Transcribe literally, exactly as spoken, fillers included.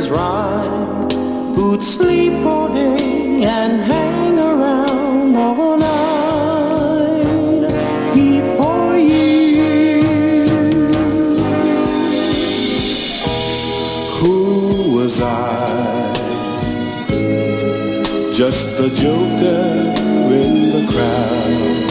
was right, who'd sleep all day and hang around all night. He for you. Who was I? Just the joker in the crowd.